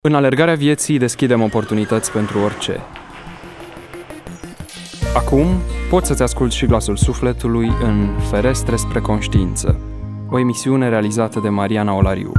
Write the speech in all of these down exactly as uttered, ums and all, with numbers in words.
În alergarea vieții deschidem oportunități pentru orice. Acum poți să-ți asculți și glasul sufletului în Ferestre spre conștiință, o emisiune realizată de Mariana Olariu.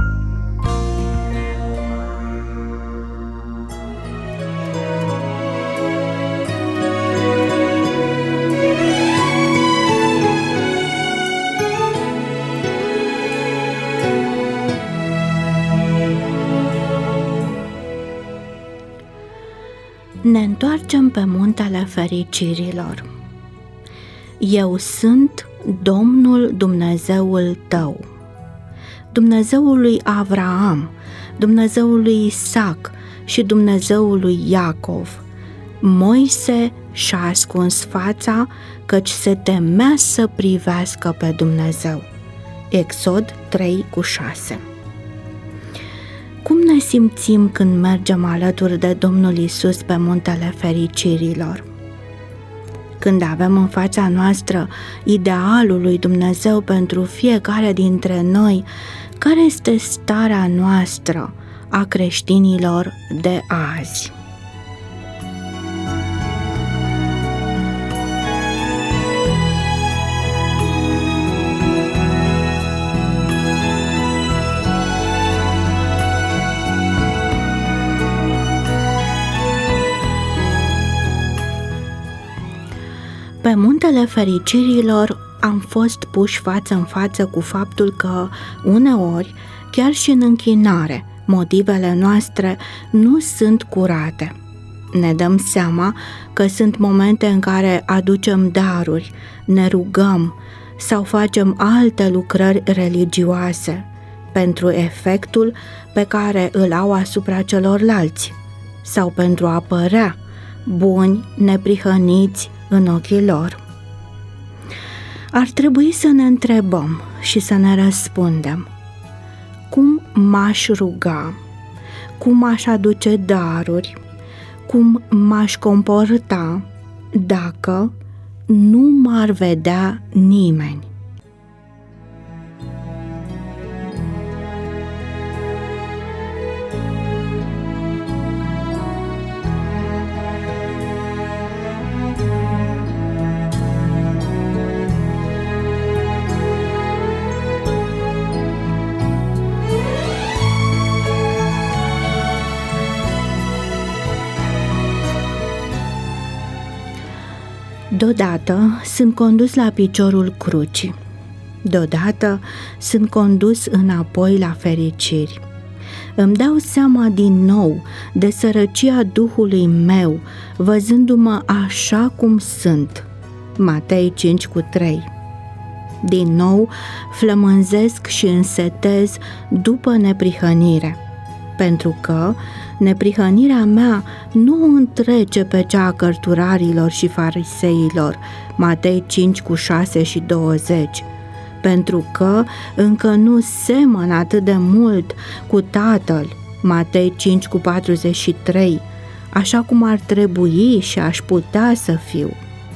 Ne întoarcem pe muntele fericirilor. Eu sunt Domnul Dumnezeul tău, Dumnezeul lui Avraam, Dumnezeul lui Isaac și Dumnezeul lui Iacov. Moise și-a ascuns fața, căci se temea să privească pe Dumnezeu. Exod trei cu șase. Cum ne simțim când mergem alături de Domnul Iisus pe muntele fericirilor? Când avem în fața noastră idealul lui Dumnezeu pentru fiecare dintre noi, care este starea noastră a creștinilor de azi? Pe muntele fericirilor am fost puși față în față cu faptul că, uneori, chiar și în închinare, motivele noastre nu sunt curate. Ne dăm seama că sunt momente în care aducem daruri, ne rugăm sau facem alte lucrări religioase pentru efectul pe care îl au asupra celorlalți sau pentru a părea buni, neprihăniți în ochii lor. Ar trebui să ne întrebăm și să ne răspundem: cum m-aș ruga, cum m-aș aduce daruri, cum m-aș comporta dacă nu m-ar vedea nimeni? Deodată sunt condus la piciorul crucii, deodată sunt condus înapoi la fericiri. Îmi dau seama din nou de sărăcia Duhului meu, văzându-mă așa cum sunt. Matei cinci cu trei. Din nou flămânzesc și însetez după neprihănire, pentru că neprihănirea mea nu întrece pe cea a cărturarilor și fariseilor, Matei cinci cu șase și douăzeci, pentru că încă nu semăn atât de mult cu Tatăl, Matei cinci cu patruzeci și trei, așa cum ar trebui și aș putea să fiu.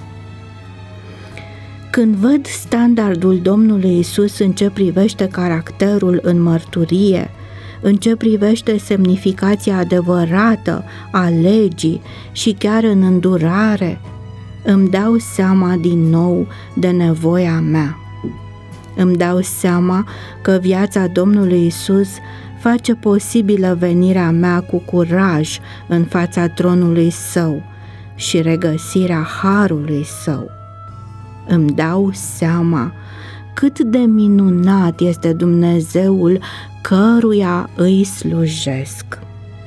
Când văd standardul Domnului Iisus în ce privește caracterul în mărturie, în ce privește semnificația adevărată a legii și chiar în îndurare, îmi dau seama din nou de nevoia mea. Îmi dau seama că viața Domnului Iisus face posibilă venirea mea cu curaj în fața tronului Său și regăsirea harului Său. Îmi dau seama cât de minunat este Dumnezeul căruia îi slujesc.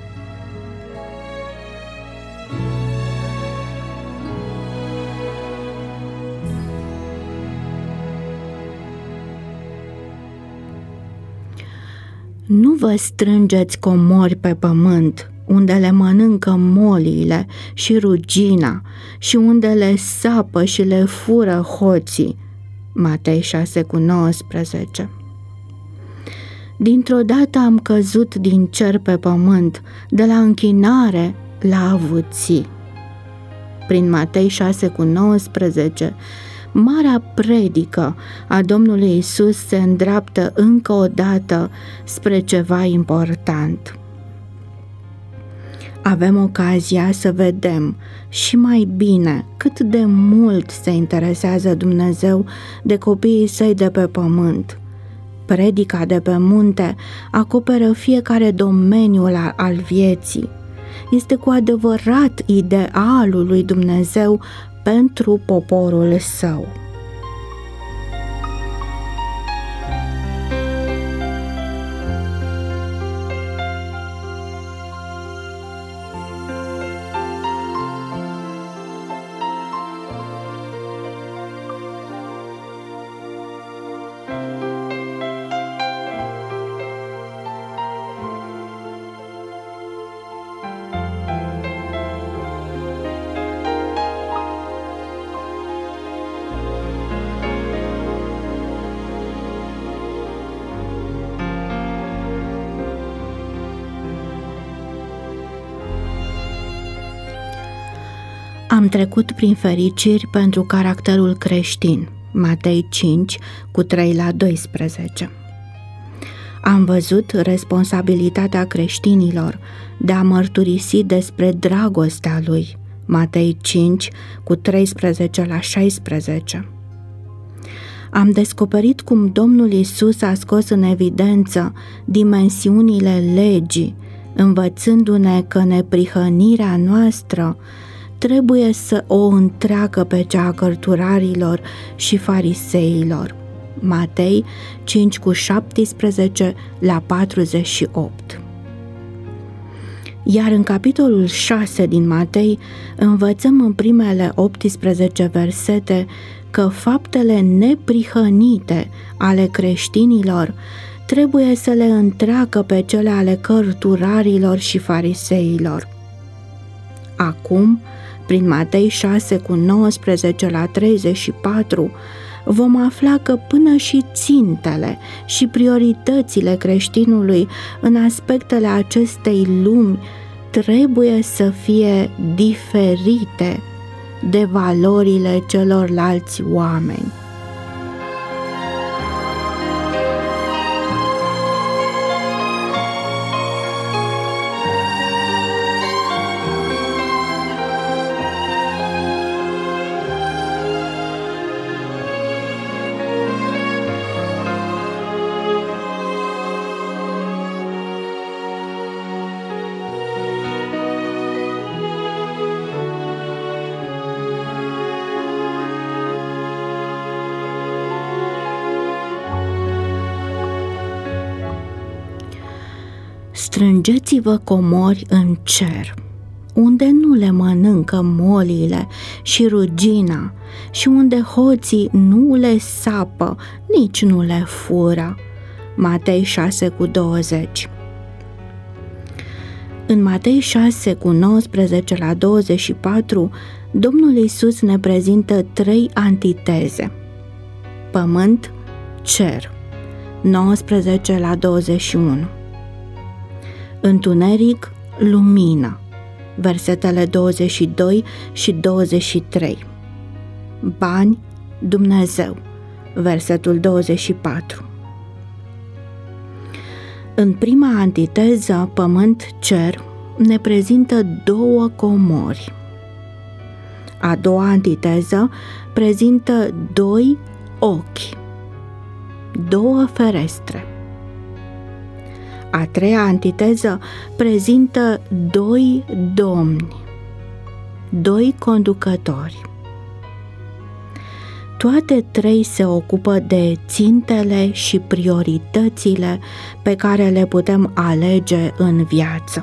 Nu vă strângeți comori pe pământ, unde le mănâncă moliile și rugina și unde le sapă și le fură hoții, Matei șase cu nouăsprezece. Dintr-o dată am căzut din cer pe pământ, de la închinare la avuții. Prin Matei șase cu nouăsprezece, marea predică a Domnului Iisus se îndreaptă încă o dată spre ceva important. Avem ocazia să vedem și mai bine cât de mult se interesează Dumnezeu de copiii săi de pe pământ. Predica de pe munte acoperă fiecare domeniu al vieții. Este cu adevărat idealul lui Dumnezeu pentru poporul său. Am trecut prin fericiri pentru caracterul creștin, Matei cinci, cu trei la doisprezece. Am văzut responsabilitatea creștinilor de a mărturisi despre dragostea lui, Matei cinci, cu treisprezece la șaisprezece. Am descoperit cum Domnul Iisus a scos în evidență dimensiunile legii, învățându-ne că neprihănirea noastră trebuie să o întreacă pe cea a cărturarilor și fariseilor. Matei cinci cu șaptesprezece la patruzeci și opt. Iar în capitolul șase din Matei învățăm în primele optsprezece versete că faptele neprihănite ale creștinilor trebuie să le întreacă pe cele ale cărturarilor și fariseilor. Acum, prin Matei șase cu nouăsprezece la treizeci și patru, vom afla că până și țintele și prioritățile creștinului în aspectele acestei lumi trebuie să fie diferite de valorile celorlalți oameni. Strângeți-vă comori în cer, unde nu le mănâncă molile și rugina și unde hoții nu le sapă, nici nu le fură. Matei șase cu douăzeci. În Matei șase cu nouăsprezece la douăzeci și patru, Domnul Iisus ne prezintă trei antiteze: pământ, cer, nouăsprezece la douăzeci și unu. Întuneric, lumină, versetele douăzeci și doi și douăzeci și trei. Bani, Dumnezeu, versetul douăzeci și patru. În prima antiteză, pământ-cer, ne prezintă două comori. A doua antiteză prezintă doi ochi, două ferestre. A treia antiteză prezintă doi domni, doi conducători. Toate trei se ocupă de țintele și prioritățile pe care le putem alege în viață.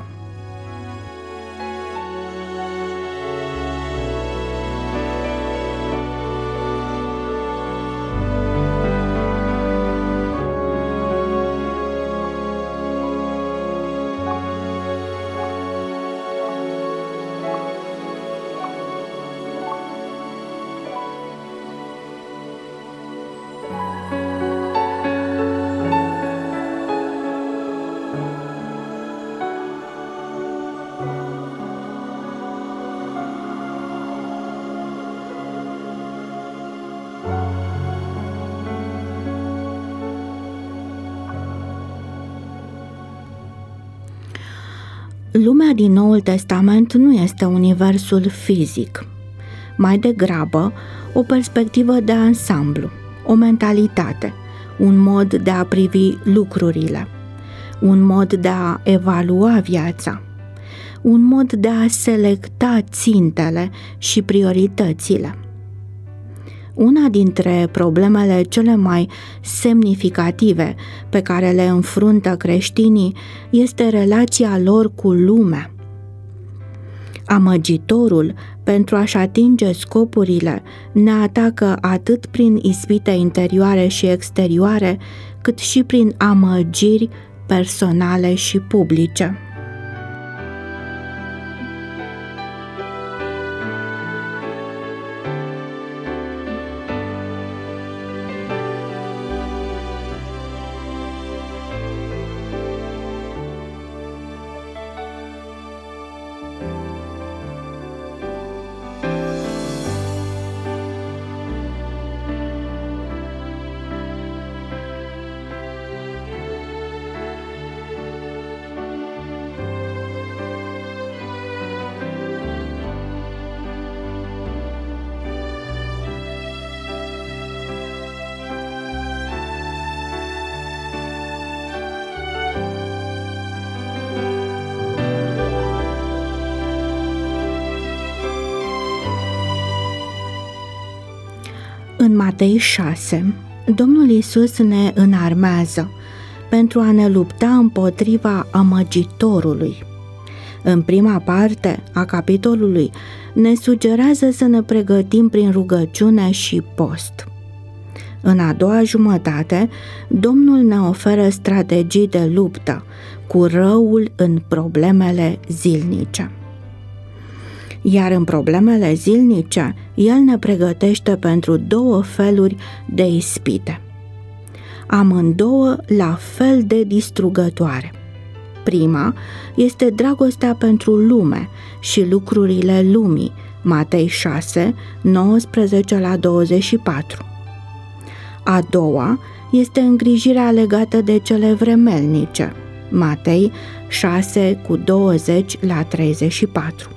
Lumea din Noul Testament nu este universul fizic, mai degrabă o perspectivă de ansamblu, o mentalitate, un mod de a privi lucrurile, un mod de a evalua viața, un mod de a selecta țintele și prioritățile. Una dintre problemele cele mai semnificative pe care le înfruntă creștinii este relația lor cu lumea. Amăgitorul, pentru a-și atinge scopurile, ne atacă atât prin ispite interioare și exterioare, cât și prin amăgiri personale și publice. În Matei șase, Domnul Iisus ne înarmează pentru a ne lupta împotriva amăgitorului. În prima parte a capitolului ne sugerează să ne pregătim prin rugăciune și post. În a doua jumătate, Domnul ne oferă strategii de luptă cu răul în problemele zilnice. Iar în problemele zilnice, El ne pregătește pentru două feluri de ispite, amândouă la fel de distrugătoare. Prima este dragostea pentru lume și lucrurile lumii, Matei șase, nouăsprezece la douăzeci și patru. A doua este îngrijirea legată de cele vremelnice, Matei șase cu douăzeci la treizeci și patru.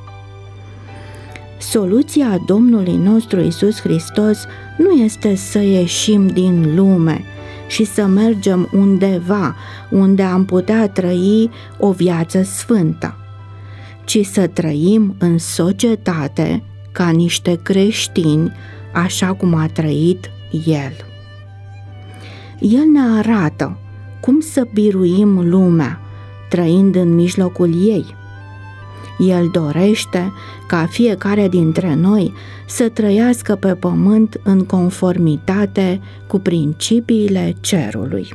Soluția Domnului nostru Iisus Hristos nu este să ieșim din lume și să mergem undeva unde am putea trăi o viață sfântă, ci să trăim în societate ca niște creștini, așa cum a trăit El. El ne arată cum să biruim lumea, trăind în mijlocul ei. El dorește ca fiecare dintre noi să trăiască pe pământ în conformitate cu principiile cerului.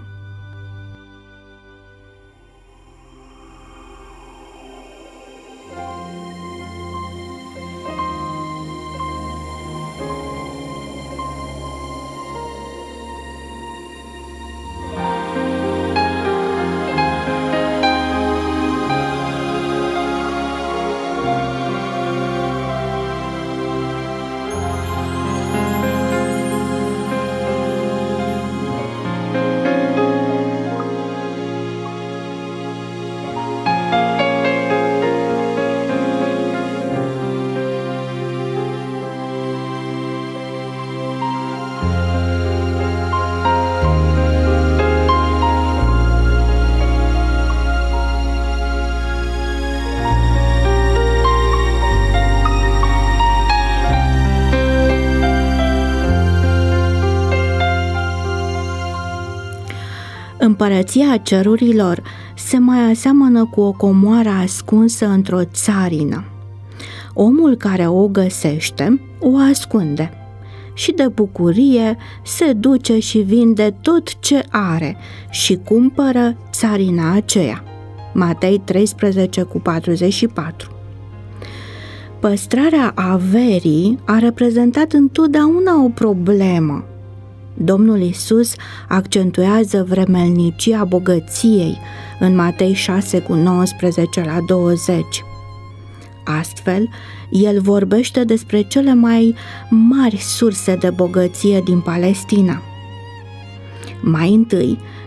Împărăția cerurilor se mai aseamănă cu o comoară ascunsă într-o țarină. Omul care o găsește o ascunde și de bucurie se duce și vinde tot ce are și cumpără țarina aceea. Matei treisprezece cu patruzeci și patru. Păstrarea averii a reprezentat întotdeauna o problemă. Domnul Iisus accentuează vremelnicia bogăției în Matei șase cu nouăsprezece la douăzeci. Astfel, el vorbește despre cele mai mari surse de bogăție din Palestina. Mai întâi,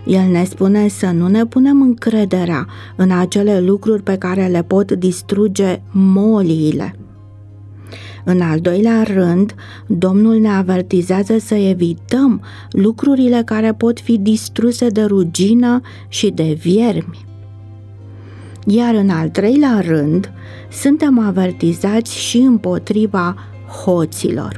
El ne spune să nu ne punem încrederea în acele lucruri pe care le pot distruge moliile. În al doilea rând, Domnul ne avertizează să evităm lucrurile care pot fi distruse de rugină și de viermi. Iar în al treilea rând, suntem avertizați și împotriva hoților.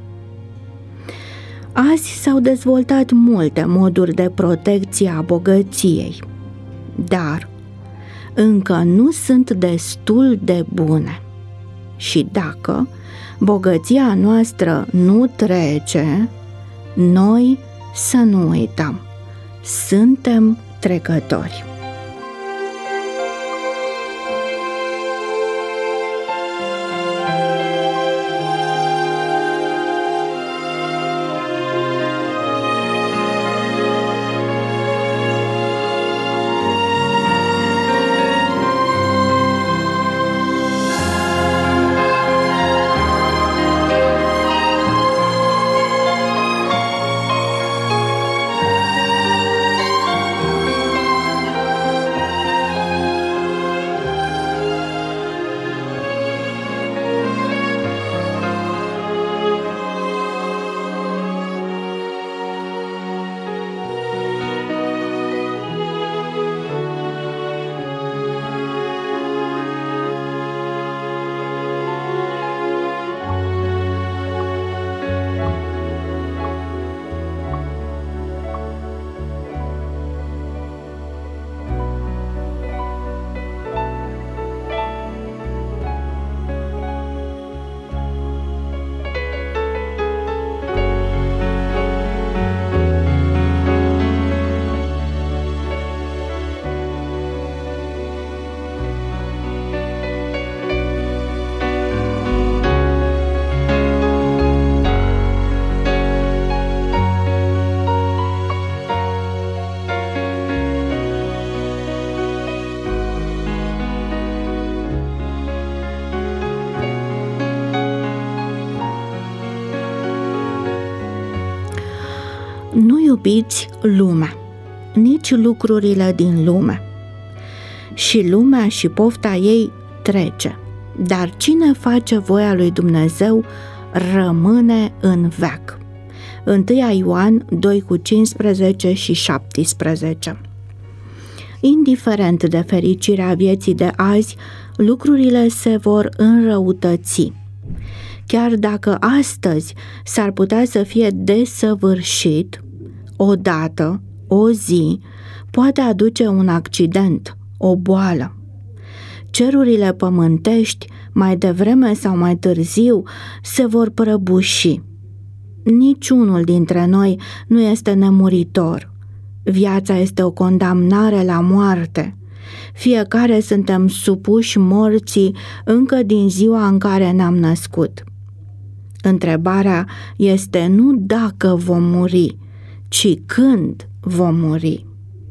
Azi s-au dezvoltat multe moduri de protecție a bogăției, dar încă nu sunt destul de bune. Și dacă bogăția noastră nu trece, noi să nu uităm, suntem trecători. Nu iubiți lumea, nici lucrurile din lume. Și lumea și pofta ei trece, dar cine face voia lui Dumnezeu rămâne în veac. întâi Ioan doi cu cincisprezece și șaptesprezece. Indiferent de fericirea vieții de azi, lucrurile se vor înrăutăți. Chiar dacă astăzi s-ar putea să fie desăvârșit, odată, o zi, poate aduce un accident, o boală. Cerurile pământești, mai devreme sau mai târziu, se vor prăbuși. Niciunul dintre noi nu este nemuritor. Viața este o condamnare la moarte. Fiecare suntem supuși morții încă din ziua în care ne-am născut. Întrebarea este nu dacă vom muri, ci când vom muri.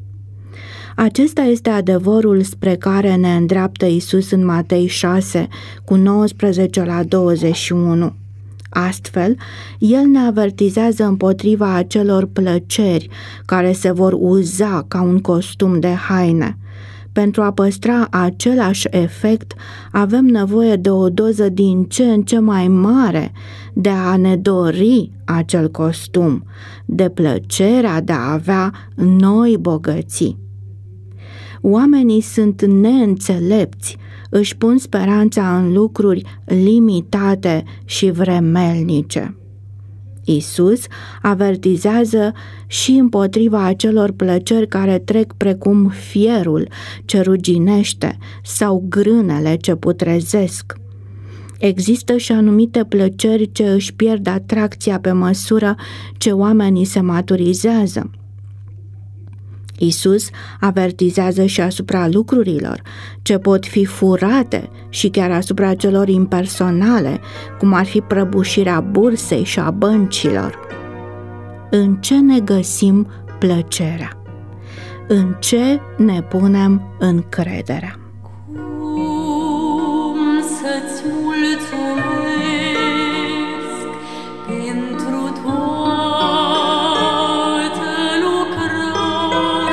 Acesta este adevărul spre care ne îndreaptă Iisus în Matei șase, cu nouăsprezece la douăzeci și unu. Astfel, El ne avertizează împotriva acelor plăceri care se vor uza ca un costum de haine. Pentru a păstra același efect, avem nevoie de o doză din ce în ce mai mare de a ne dori acel costum, de plăcerea de a avea noi bogății. Oamenii sunt neînțelepți, își pun speranța în lucruri limitate și vremelnice. Iisus avertizează și împotriva acelor plăceri care trec precum fierul ce ruginește sau grânele ce putrezesc. Există și anumite plăceri ce își pierd atracția pe măsură ce oamenii se maturizează. Iisus avertizează și asupra lucrurilor ce pot fi furate și chiar asupra celor impersonale, cum ar fi prăbușirea bursei și a băncilor. În ce ne găsim plăcerea? În ce ne punem încrederea? Cum să-ți mulțumesc pentru toată lucrarea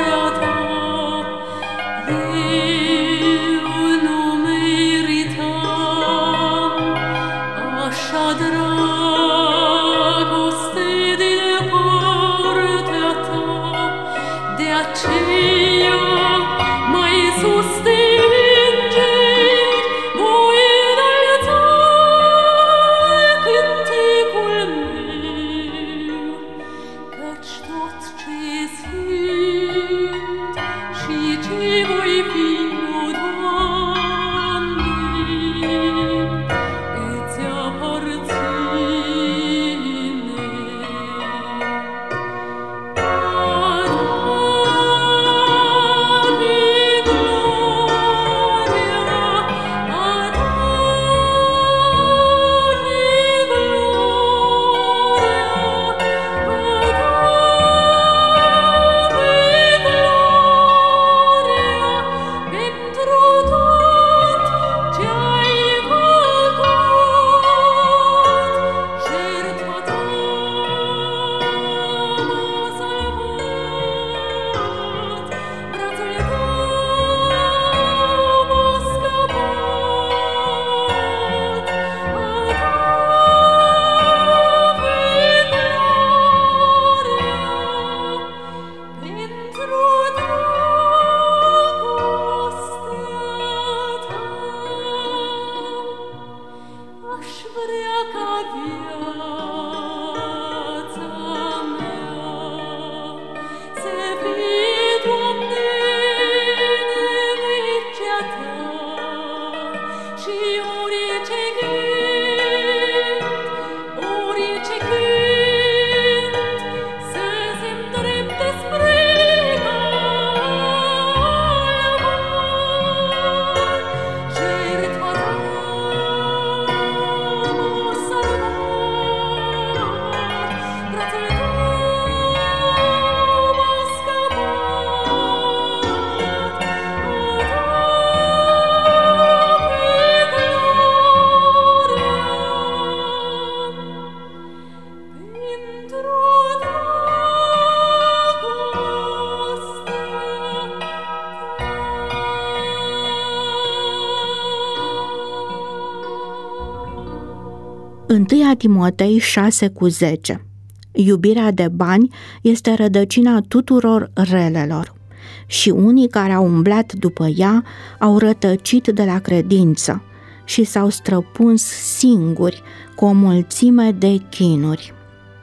întâi Timotei șase cu zece. Iubirea de bani este rădăcina tuturor relelor și unii care au umblat după ea au rătăcit de la credință și s-au străpuns singuri cu o mulțime de chinuri.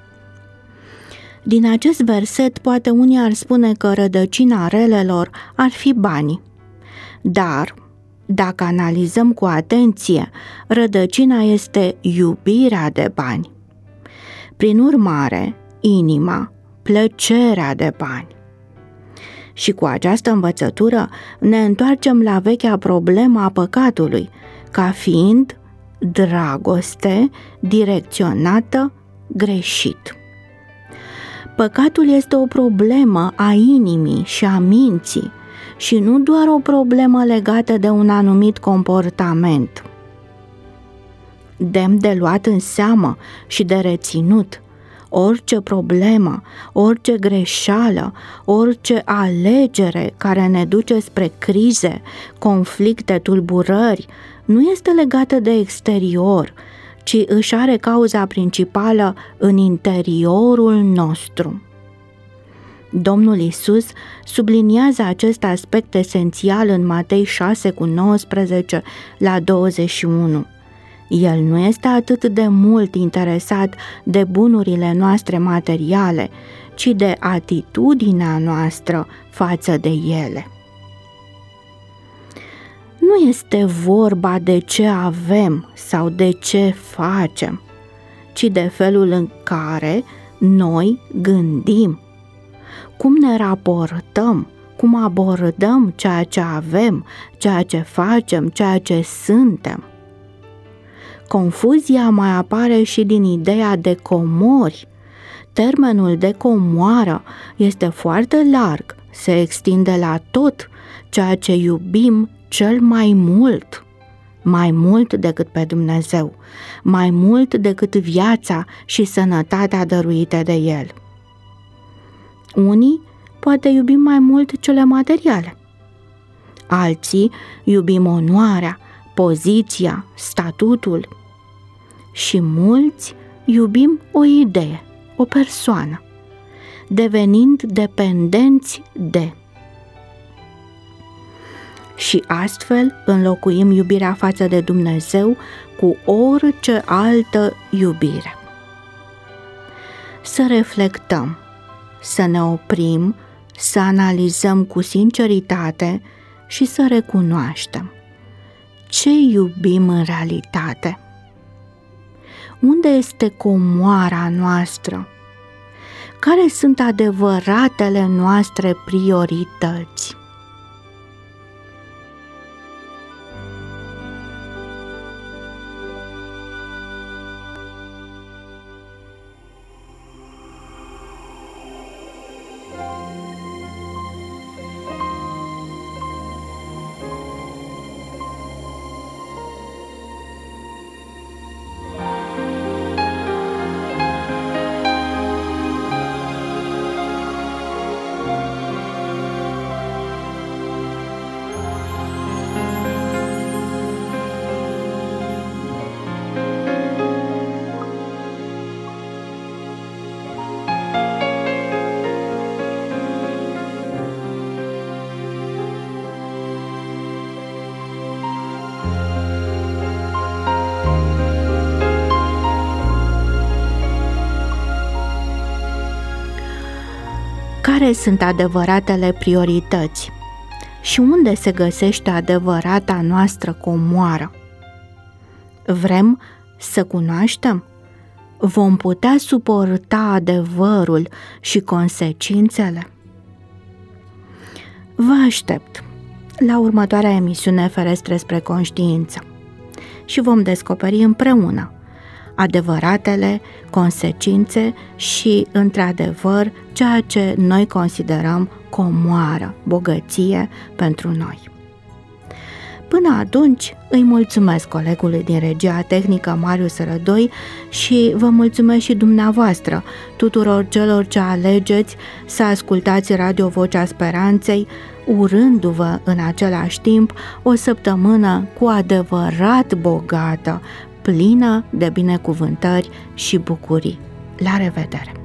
Din acest verset, poate unii ar spune că rădăcina relelor ar fi banii, dar dacă analizăm cu atenție, rădăcina este iubirea de bani. Prin urmare, inima, plăcerea de bani. Și cu această învățătură ne întoarcem la vechea problemă a păcatului, ca fiind dragoste direcționată greșit. Păcatul este o problemă a inimii și a minții și nu doar o problemă legată de un anumit comportament. Demn de luat în seamă și de reținut, orice problemă, orice greșeală, orice alegere care ne duce spre crize, conflicte, tulburări, nu este legată de exterior, ci își are cauza principală în interiorul nostru. Domnul Iisus subliniază acest aspect esențial în Matei șase cu nouăsprezece la douăzeci și unu. El nu este atât de mult interesat de bunurile noastre materiale, ci de atitudinea noastră față de ele. Nu este vorba de ce avem sau de ce facem, ci de felul în care noi gândim, cum ne raportăm, cum abordăm ceea ce avem, ceea ce facem, ceea ce suntem. Confuzia mai apare și din ideea de comori. Termenul de comoară este foarte larg, se extinde la tot ceea ce iubim cel mai mult, mai mult decât pe Dumnezeu, mai mult decât viața și sănătatea dăruite de El. Unii poate iubim mai mult cele materiale, alții iubim onoarea, poziția, statutul și mulți iubim o idee, o persoană, devenind dependenți de. Și astfel înlocuim iubirea față de Dumnezeu cu orice altă iubire. Să reflectăm, să ne oprim, să analizăm cu sinceritate și să recunoaștem ce iubim în realitate. Unde este comoara noastră? Care sunt adevăratele noastre priorități? Care sunt adevăratele priorități și unde se găsește adevărata noastră comoară? Vrem să cunoaștem? Vom putea suporta adevărul și consecințele? Vă aștept la următoarea emisiune Ferestre spre conștiință și vom descoperi împreună adevăratele consecințe și, într-adevăr, ceea ce noi considerăm comoară, bogăție pentru noi. Până atunci, îi mulțumesc colegului din regia tehnică Marius Rădoi și vă mulțumesc și dumneavoastră, tuturor celor ce alegeți să ascultați Radio Vocea Speranței, urându-vă în același timp o săptămână cu adevărat bogată, plină de binecuvântări și bucurii. La revedere!